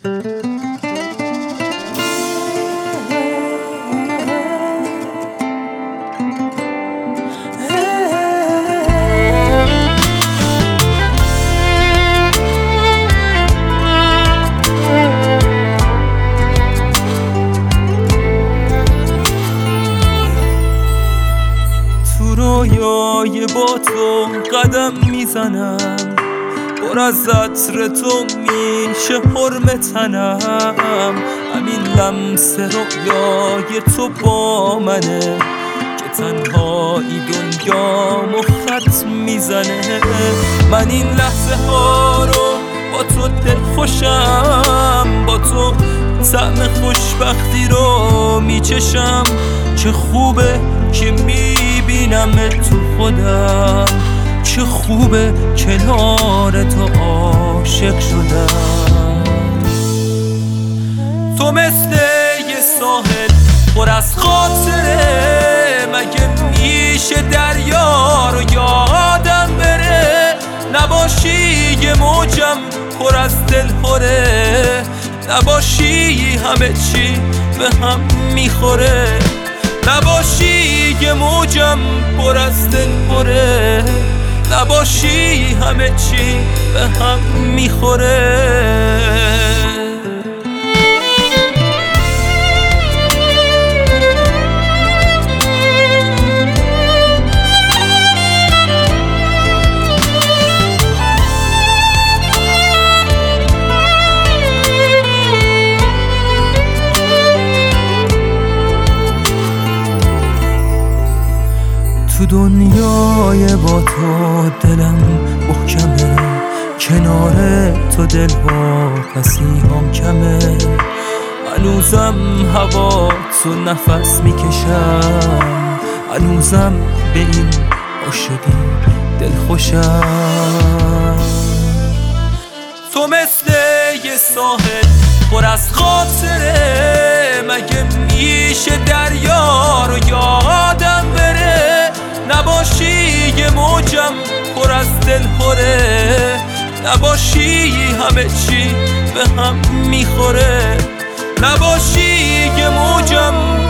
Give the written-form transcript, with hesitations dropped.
رویای با تو قدم میزنم، پر از عطر تو میشه حرم تنم. همین لمس رویای تو با منه که تنهایی دنیامو خط میزنه. من این لحظه ها رو با تو دلخوشم، با تو طعم خوشبختی رو میچشم. چه خوبه که میبینم تو خودم، چه خوبه کنار تو عاشق شدم. تو مثل یه ساحل پر از خاطره، مگه میشه دریا رو یادم بره؟ نباشی یه موجم پر از دلخوره، نباشی همه چی به هم میخوره. نباشی یه موجم پر از دلخوره، نباشی همه چی به هم میخوره. تو دنیای با تو دلم محکمه، کنار تو دلها پسیهام کمه. هنوزم هوا تو نفس میکشم، هنوزم به این عاشقی دلخوشم. تو مثل یه ساحل پر از خاطره، مگه میشه دریا رو یادم بره؟ نباشی یه موجم پر از دلخوره، نباشی همه چی به هم میخوره. نباشی یه موجم